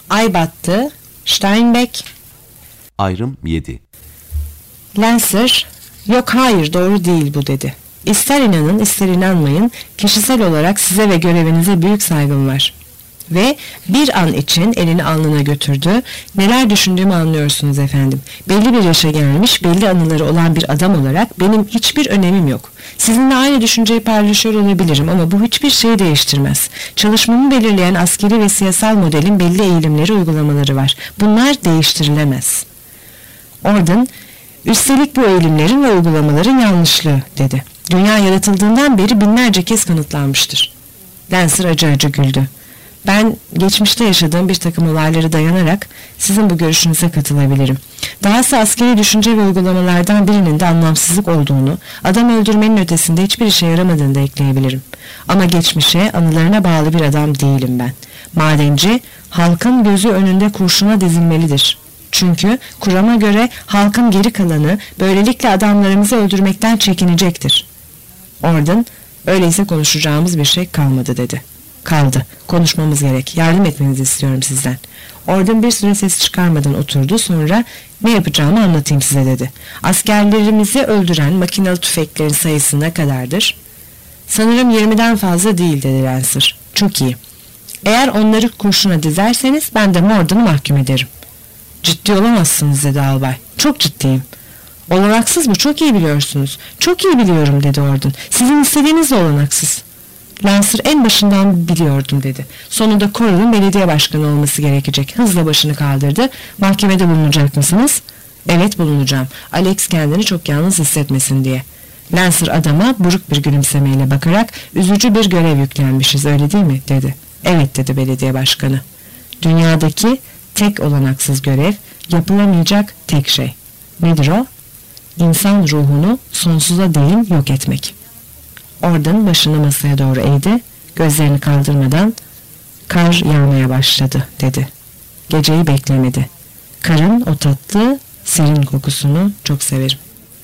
Ay battı. Steinbeck. Ayrım 7. Lancer, yok hayır doğru değil bu dedi. İster inanın ister inanmayın, kişisel olarak size ve görevinize büyük saygım var. Ve bir an için elini alnına götürdü. Neler düşündüğümü anlıyorsunuz efendim. Belli bir yaşa gelmiş, belli anıları olan bir adam olarak benim hiçbir önemim yok. Sizinle aynı düşünceyi paylaşıyor olabilirim ama bu hiçbir şeyi değiştirmez. Çalışmamı belirleyen askeri ve siyasal modelin belli eğilimleri, uygulamaları var. Bunlar değiştirilemez. Oradan, üstelik bu eğilimlerin ve uygulamaların yanlışlığı dedi. Dünya yaratıldığından beri binlerce kez kanıtlanmıştır. Lancer acı acı güldü. Ben geçmişte yaşadığım bir takım olaylara dayanarak sizin bu görüşünüze katılabilirim. Dahası askeri düşünce ve uygulamalardan birinin de anlamsızlık olduğunu, adam öldürmenin ötesinde hiçbir işe yaramadığını da ekleyebilirim. Ama geçmişe, anılarına bağlı bir adam değilim ben. Madenci, halkın gözü önünde kurşuna dizilmelidir. Çünkü kurama göre halkın geri kalanı böylelikle adamlarımızı öldürmekten çekinecektir. Oradan, öyleyse konuşacağımız bir şey kalmadı dedi. Kaldı. Konuşmamız gerek. Yardım etmenizi istiyorum sizden. Oradan bir süre ses çıkarmadan oturdu. Sonra ne yapacağımı anlatayım size dedi. Askerlerimizi öldüren makinalı tüfeklerin sayısı ne kadardır? Sanırım 20'den fazla değil dedi Lancer. Çok iyi. Eğer onları kurşuna dizerseniz ben de Morden'ı mahkum ederim. Ciddi olamazsınız dedi albay. Çok ciddiyim. Olanaksız bu, çok iyi biliyorsunuz. Çok iyi biliyorum dedi Orden. Sizin istediğiniz de olanaksız. Lancer en başından biliyordum dedi. Sonunda Coral'ın belediye başkanı olması gerekecek. Hızla başını kaldırdı. Mahkemede bulunacak mısınız? Evet bulunacağım. Alex kendini çok yalnız hissetmesin diye. Lancer adama buruk bir gülümsemeyle bakarak üzücü bir görev yüklenmişiz öyle değil mi dedi. Evet dedi belediye başkanı. Dünyadaki tek olanaksız görev, yapılamayacak tek şey. Nedir o? İnsan ruhunu sonsuza değin yok etmek. Oradan başını masaya doğru eğdi, gözlerini kaldırmadan kar yağmaya başladı dedi. Geceyi beklemedi. Karın o tatlı, serin kokusunu çok severim.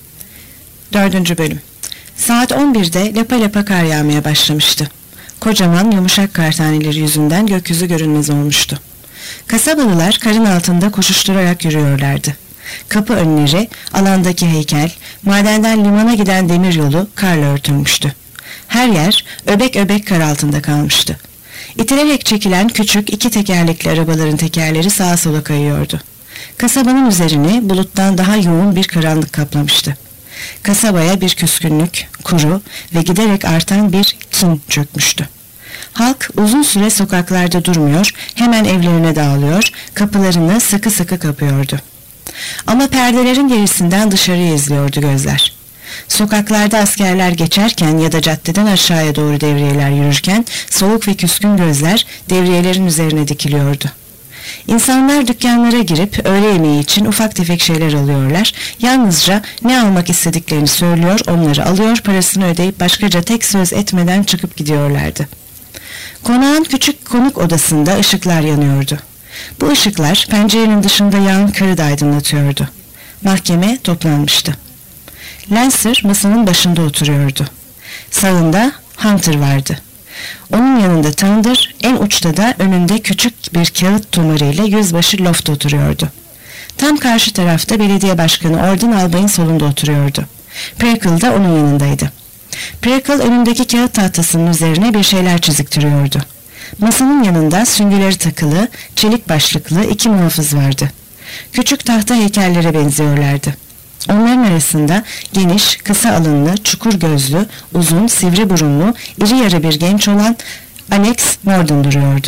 4. Bölüm. Saat 11'de lapa lapa kar yağmaya başlamıştı. Kocaman yumuşak kar taneleri yüzünden gökyüzü görünmez olmuştu. Kasabalılar karın altında koşuşturarak yürüyorlardı. Kapı önleri, alandaki heykel, madenden limana giden demir yolu karla örtülmüştü. Her yer öbek öbek kar altında kalmıştı. İtilerek çekilen küçük 2 tekerlekli arabaların tekerleri sağa sola kayıyordu. Kasabanın üzerini buluttan daha yoğun bir karanlık kaplamıştı. Kasabaya bir küskünlük, kuru ve giderek artan bir kin çökmüştü. Halk uzun süre sokaklarda durmuyor, hemen evlerine dağılıyor, kapılarını sıkı sıkı kapıyordu. Ama perdelerin gerisinden dışarıyı izliyordu gözler. Sokaklarda askerler geçerken ya da caddeden aşağıya doğru devriyeler yürürken soğuk ve küskün gözler devriyelerin üzerine dikiliyordu. İnsanlar dükkanlara girip öğle yemeği için ufak tefek şeyler alıyorlar, yalnızca ne almak istediklerini söylüyor, onları alıyor, parasını ödeyip başkaca tek söz etmeden çıkıp gidiyorlardı. Konağın küçük konuk odasında ışıklar yanıyordu. Bu ışıklar pencerenin dışında yağan karı da aydınlatıyordu. Mahkeme toplanmıştı. Lancer masanın başında oturuyordu. Sağında Hunter vardı. Onun yanında Thunder, en uçta da önünde küçük bir kağıt tumarıyla yüzbaşı Loft oturuyordu. Tam karşı tarafta belediye başkanı Orden albayın solunda oturuyordu. Prickle da onun yanındaydı. Prickle önündeki kağıt tahtasının üzerine bir şeyler çiziktiriyordu. Masanın yanında süngüleri takılı, çelik başlıklı 2 muhafız vardı. Küçük tahta heykellere benziyorlardı. Onların arasında geniş, kısa alınlı, çukur gözlü, uzun, sivri burunlu, iri yarı bir genç olan Alex Morden duruyordu.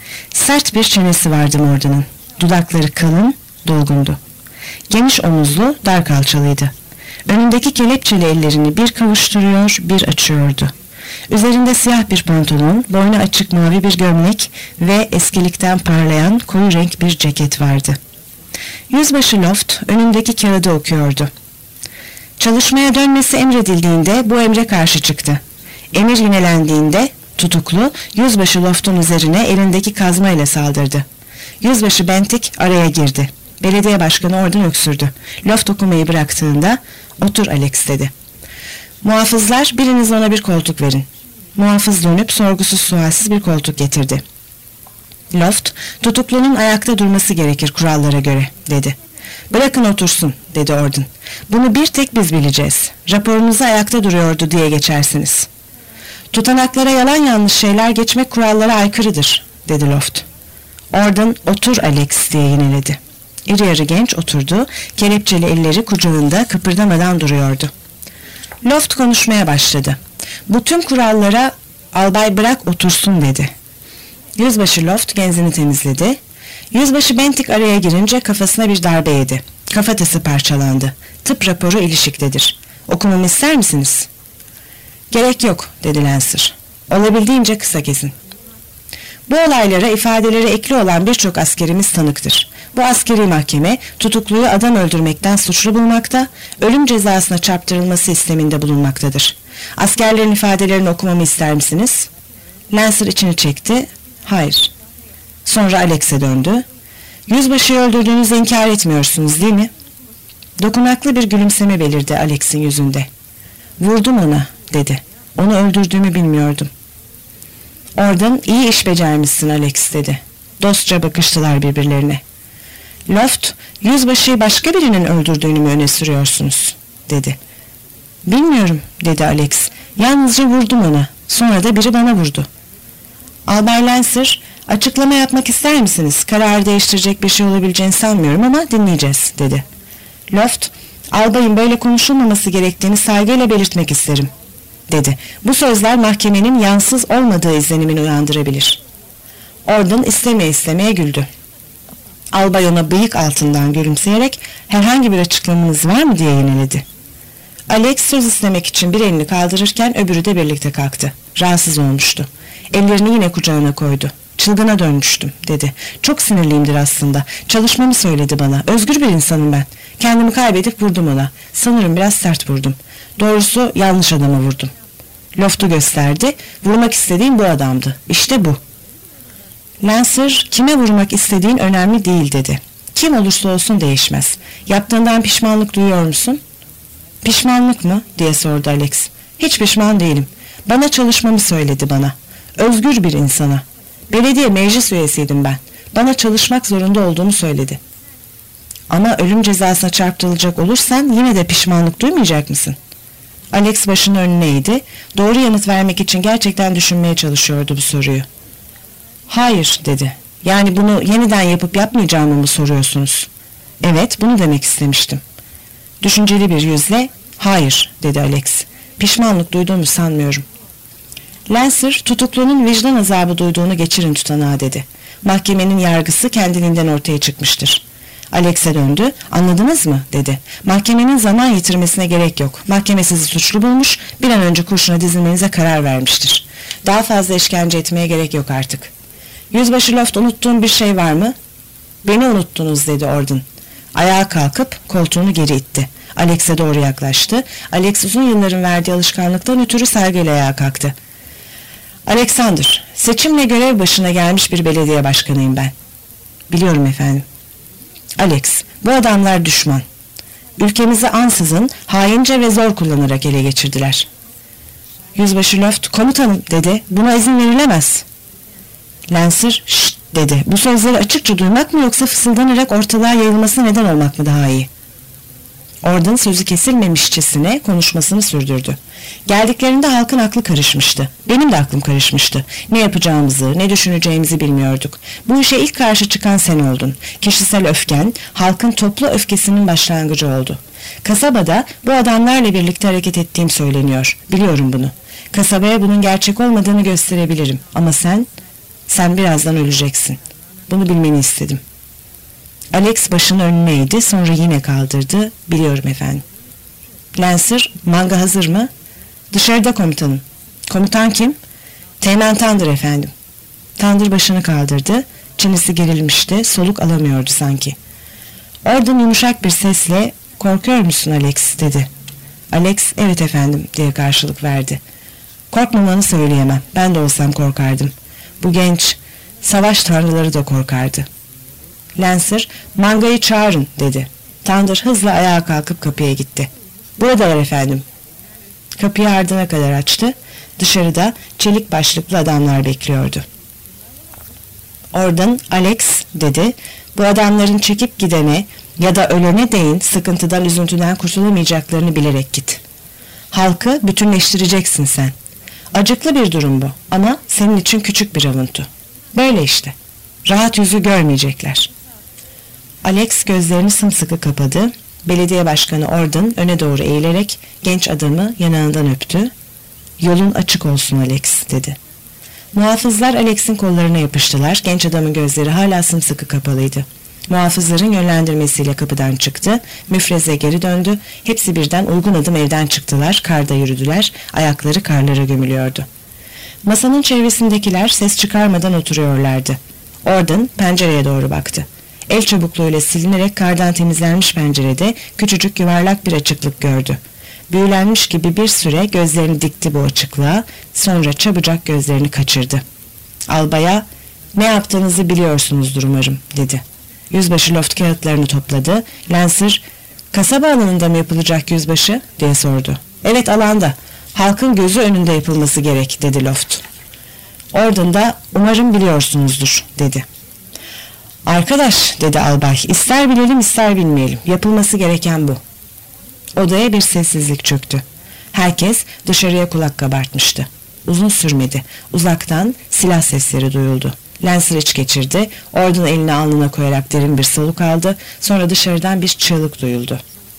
Sert bir çenesi vardı Morden'ın. Dudakları kalın, dolgundu. Geniş omuzlu, dar kalçalıydı. Önündeki kelepçeli ellerini bir kavuşturuyor, bir açıyordu. Üzerinde siyah bir pantolon, boynu açık mavi bir gömlek ve eskilikten parlayan koyu renk bir ceket vardı. Yüzbaşı Loft önündeki kağıdı okuyordu. Çalışmaya dönmesi emredildiğinde bu emre karşı çıktı. Emir yinelendiğinde tutuklu Yüzbaşı Loft'un üzerine elindeki kazmayla saldırdı. Yüzbaşı Bentik araya girdi. Belediye başkanı oradan öksürdü. Loft okumayı bıraktığında "Otur Alex" dedi. Muhafızlar, biriniz ona bir koltuk verin. Muhafız dönüp sorgusuz sualsiz bir koltuk getirdi. Loft, tutuklunun ayakta durması gerekir kurallara göre, dedi. Bırakın otursun, dedi Orden. Bunu bir tek biz bileceğiz. Raporunuza ayakta duruyordu diye geçersiniz. Tutanaklara yalan yanlış şeyler geçmek kurallara aykırıdır, dedi Loft. Orden, otur Alex diye yineledi. İri yarı genç oturdu, kelepçeli elleri kucağında kıpırdamadan duruyordu. Loft konuşmaya başladı. Bu tüm kurallara albay bırak otursun dedi. Yüzbaşı Loft genzini temizledi. Yüzbaşı Bentik araya girince kafasına bir darbe yedi. Kafatası parçalandı. Tıp raporu ilişiktedir. Okumamı ister misiniz? Gerek yok, dedi Lancer. Olabildiğince kısa kesin. Bu olaylara ifadeleri ekli olan birçok askerimiz tanıktır. Bu askeri mahkeme tutukluyu adam öldürmekten suçlu bulmakta, ölüm cezasına çarptırılması isteminde bulunmaktadır. Askerlerin ifadelerini okumamı ister misiniz? Lancer içini çekti. Hayır. Sonra Alex'e döndü. Yüzbaşıyı öldürdüğünüzü inkar etmiyorsunuz değil mi? Dokunaklı bir gülümseme belirdi Alex'in yüzünde. Vurdum ona, dedi. Onu öldürdüğümü bilmiyordum. Oradan iyi iş becermişsin Alex, dedi. Dostça bakıştılar birbirlerine. Loft, yüzbaşıyı başka birinin öldürdüğünü mü öne sürüyorsunuz, dedi. Bilmiyorum, dedi Alex. Yalnızca vurdum ona. Sonra da biri bana vurdu. Albay Lancer, açıklama yapmak ister misiniz? Kararı değiştirecek bir şey olabileceğini sanmıyorum ama dinleyeceğiz, dedi. Loft, albayın böyle konuşulmaması gerektiğini saygıyla belirtmek isterim, dedi. Bu sözler mahkemenin yansız olmadığı izlenimini uyandırabilir. Orden istemeye güldü. Albay ona bıyık altından gülümseyerek herhangi bir açıklamanız var mı diye yineledi. Alex söz istemek için bir elini kaldırırken öbürü de birlikte kalktı. Rahatsız olmuştu. Ellerini yine kucağına koydu. Çılgına dönmüştüm, dedi. Çok sinirliyimdir aslında. Çalışmamı söyledi bana. Özgür bir insanım ben. Kendimi kaybedip vurdum ona. Sanırım biraz sert vurdum. Doğrusu yanlış adama vurdum. Loft'u gösterdi. Vurmak istediğim bu adamdı. İşte bu. Lancer, kime vurmak istediğin önemli değil, dedi. Kim olursa olsun değişmez. Yaptığından pişmanlık duyuyor musun? Pişmanlık mı? diye sordu Alex. Hiç pişman değilim. Bana çalışmamı söyledi bana. Özgür bir insana. Belediye meclis üyesiydim ben. Bana çalışmak zorunda olduğumu söyledi. Ama ölüm cezasına çarptırılacak olursan yine de pişmanlık duymayacak mısın? Alex başını önüne eğdi. Doğru yanıt vermek için gerçekten düşünmeye çalışıyordu bu soruyu. Hayır, dedi. Yani bunu yeniden yapıp yapmayacağımı mı soruyorsunuz? Evet, bunu demek istemiştim. Düşünceli bir yüzle hayır, dedi Alex. Pişmanlık duyduğumu sanmıyorum. Lancer, tutuklunun vicdan azabı duyduğunu geçirin tutanağa, dedi. Mahkemenin yargısı kendiliğinden ortaya çıkmıştır. Alex'e döndü. Anladınız mı? dedi. Mahkemenin zaman yitirmesine gerek yok. Mahkeme sizi suçlu bulmuş, bir an önce kurşuna dizilmenize karar vermiştir. Daha fazla işkence etmeye gerek yok artık. Yüzbaşı Loft, unuttuğum bir şey var mı? Beni unuttunuz, dedi Orden. Ayağa kalkıp koltuğunu geri itti. Alex'e doğru yaklaştı. Alex uzun yılların verdiği alışkanlıktan ötürü saygıyla ayağa kalktı. Alexander, seçimle görev başına gelmiş bir belediye başkanıyım ben. Biliyorum efendim. Alex, bu adamlar düşman. Ülkemizi ansızın, haince ve zor kullanarak ele geçirdiler. Yüzbaşı Loft, komutanım, dedi. Buna izin verilemez. Lancer, şşt, dedi. Bu sözleri açıkça duymak mı yoksa fısıldanarak ortalığa yayılmasına neden olmak mı daha iyi? Orden sözü kesilmemişçesine konuşmasını sürdürdü. Geldiklerinde halkın aklı karışmıştı. Benim de aklım karışmıştı. Ne yapacağımızı, ne düşüneceğimizi bilmiyorduk. Bu işe ilk karşı çıkan sen oldun. Kişisel öfken, halkın toplu öfkesinin başlangıcı oldu. Kasabada bu adamlarla birlikte hareket ettiğim söyleniyor. Biliyorum bunu. Kasabaya bunun gerçek olmadığını gösterebilirim. Ama sen birazdan öleceksin. Bunu bilmeni istedim. Alex başını önüne eğdi, sonra yine kaldırdı. Biliyorum efendim. Lancer, manga hazır mı? Dışarıda komutanım. Komutan kim? Teğmen Tandır efendim. Tandır başını kaldırdı. Çenesi gerilmişti, soluk alamıyordu sanki. Oradan yumuşak bir sesle, korkuyor musun Alex, dedi. Alex, evet efendim, diye karşılık verdi. Korkmamanı söyleyemem, ben de olsam korkardım. Bu genç, savaş tanrıları da korkardı. Lancer, mangayı çağırın, dedi. Tandır hızla ayağa kalkıp kapıya gitti. Buradalar efendim. Kapıyı ardına kadar açtı. Dışarıda çelik başlıklı adamlar bekliyordu. Oradan Alex dedi, bu adamların çekip gidene ya da ölene değin sıkıntıdan üzüntüden kurtulamayacaklarını bilerek git. Halkı bütünleştireceksin sen. Acıklı bir durum bu ama senin için küçük bir avuntu. Böyle işte. Rahat yüzü görmeyecekler. Alex gözlerini sımsıkı kapadı. Belediye başkanı Orden öne doğru eğilerek genç adamı yanağından öptü. Yolun açık olsun Alex dedi. Muhafızlar Alex'in kollarına yapıştılar. Genç adamın gözleri hala sımsıkı kapalıydı. Muhafızların yönlendirmesiyle kapıdan çıktı. Müfreze geri döndü. Hepsi birden uygun adım evden çıktılar. Karda yürüdüler. Ayakları karlara gömülüyordu. Masanın çevresindekiler ses çıkarmadan oturuyorlardı. Orden pencereye doğru baktı. El çabukluğuyla silinerek kardan temizlenmiş pencerede küçücük yuvarlak bir açıklık gördü. Büyülenmiş gibi bir süre gözlerini dikti bu açıklığa, sonra çabucak gözlerini kaçırdı. Albaya, "Ne yaptığınızı biliyorsunuzdur umarım," dedi. Yüzbaşı Loft kağıtlarını topladı. Lancer, "Kasaba alanında mı yapılacak yüzbaşı?" diye sordu. "Evet, alanda. Halkın gözü önünde yapılması gerek," dedi Loft. Orden da, "Umarım biliyorsunuzdur," dedi. "Arkadaş," dedi albay, "ister bilelim ister bilmeyelim. Yapılması gereken bu." Odaya bir sessizlik çöktü. Herkes dışarıya kulak kabartmıştı. Uzun sürmedi. Uzaktan silah sesleri duyuldu. Lancer iç geçirdi. Orden elini alnına koyarak derin bir soluk aldı. Sonra dışarıdan bir çığlık duyuldu.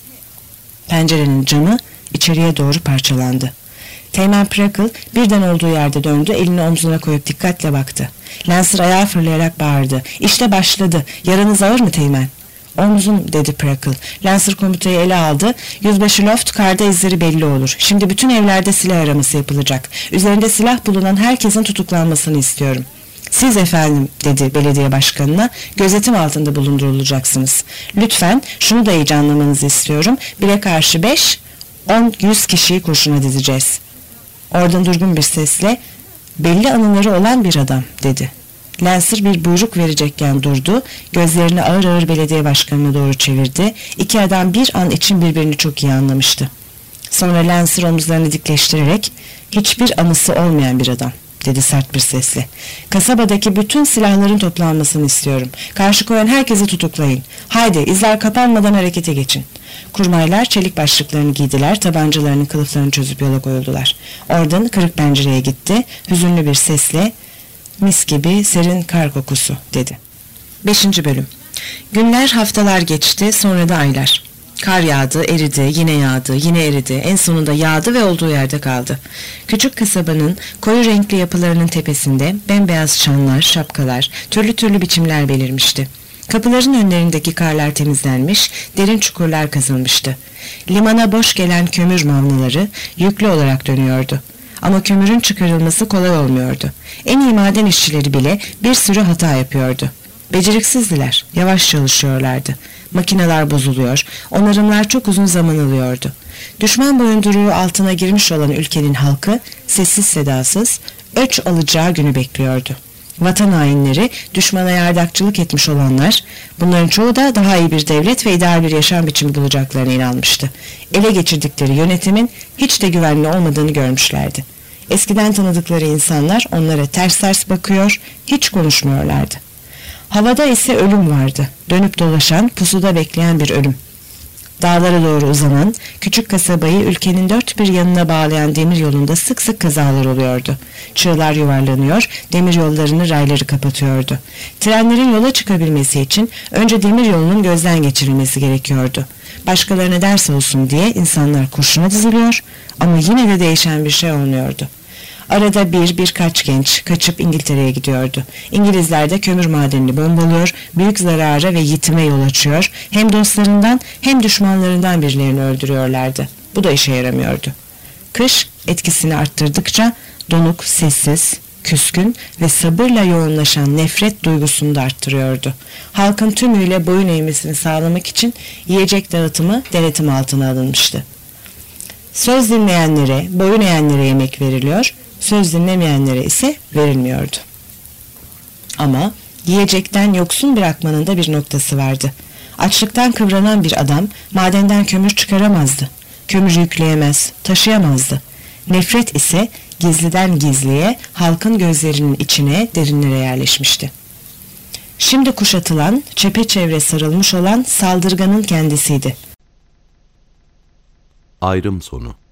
Pencerenin camı içeriye doğru parçalandı. Teğmen Prackle birden olduğu yerde döndü, elini omzuna koyup dikkatle baktı. Lancer ayağa fırlayarak bağırdı. "İşte başladı. Yaranız ağır mı Teğmen?" "Omzum," dedi Prackle. Lancer komutayı ele aldı. "Yüzbaşı Loft, karda izleri belli olur. Şimdi bütün evlerde silah araması yapılacak. Üzerinde silah bulunan herkesin tutuklanmasını istiyorum." "Siz efendim," dedi belediye başkanına, "gözetim altında bulundurulacaksınız. Lütfen şunu da iyice anlamanızı istiyorum. 1'e karşı 5, 10, 100 kişiyi kurşuna dizeceğiz." Oradan durgun bir sesle, "Belli anıları olan bir adam," dedi. Lancer bir buyruk verecekken durdu, gözlerini ağır ağır belediye başkanına doğru çevirdi. İki adam bir an için birbirini çok iyi anlamıştı. Sonra Lancer omuzlarını dikleştirerek, "Hiçbir anısı olmayan bir adam," dedi sert bir sesle. "Kasabadaki bütün silahların toplanmasını istiyorum. Karşı koyan herkesi tutuklayın. Haydi, izler kapanmadan harekete geçin." Kurmaylar çelik başlıklarını giydiler, tabancalarının kılıflarını çözüp yola koyuldular. Oradan kırık pencereye gitti, hüzünlü bir sesle, "Mis gibi serin kar kokusu," dedi. 5. Bölüm. Günler, haftalar geçti, sonra da aylar. Kar yağdı, eridi, yine yağdı, yine eridi, en sonunda yağdı ve olduğu yerde kaldı. Küçük kasabanın koyu renkli yapılarının tepesinde bembeyaz çanlar, şapkalar, türlü türlü biçimler belirmişti. Kapıların önlerindeki karlar temizlenmiş, derin çukurlar kazılmıştı. Limana boş gelen kömür mavnaları yüklü olarak dönüyordu. Ama kömürün çıkarılması kolay olmuyordu. En iyi maden işçileri bile bir sürü hata yapıyordu. Beceriksizdiler, yavaş çalışıyorlardı. Makineler bozuluyor, onarımlar çok uzun zaman alıyordu. Düşman boyunduruğu altına girmiş olan ülkenin halkı sessiz sedasız öç alacağı günü bekliyordu. Vatan hainleri, düşmana yardakçılık etmiş olanlar, bunların çoğu da daha iyi bir devlet ve ideal bir yaşam biçimi bulacaklarına inanmıştı. Ele geçirdikleri yönetimin hiç de güvenli olmadığını görmüşlerdi. Eskiden tanıdıkları insanlar onlara ters ters bakıyor, hiç konuşmuyorlardı. Havada ise ölüm vardı, dönüp dolaşan, pusuda bekleyen bir ölüm. Dağlara doğru uzanan, küçük kasabayı ülkenin dört bir yanına bağlayan demir yolunda sık sık kazalar oluyordu. Çığlar yuvarlanıyor, demir yollarını rayları kapatıyordu. Trenlerin yola çıkabilmesi için önce demir yolunun gözden geçirilmesi gerekiyordu. Başkalarına ders olsun diye insanlar kurşuna diziliyor ama yine de değişen bir şey olmuyordu. Arada birkaç genç kaçıp İngiltere'ye gidiyordu. İngilizler de kömür madenini bombalıyor, büyük zarara ve yitime yol açıyor, hem dostlarından hem düşmanlarından birilerini öldürüyorlardı. Bu da işe yaramıyordu. Kış etkisini arttırdıkça donuk, sessiz, küskün ve sabırla yoğunlaşan nefret duygusunu da arttırıyordu. Halkın tümüyle boyun eğmesini sağlamak için yiyecek dağıtımı denetim altına alınmıştı. Söz dinleyenlere, boyun eğenlere yemek veriliyor, söz dinlemeyenlere ise verilmiyordu. Ama yiyecekten yoksun bırakmanın da bir noktası vardı. Açlıktan kıvranan bir adam madenden kömür çıkaramazdı. Kömür yükleyemez, taşıyamazdı. Nefret ise gizliden gizliye halkın gözlerinin içine, derinlere yerleşmişti. Şimdi kuşatılan, çepeçevre sarılmış olan saldırganın kendisiydi. Ayrım sonu.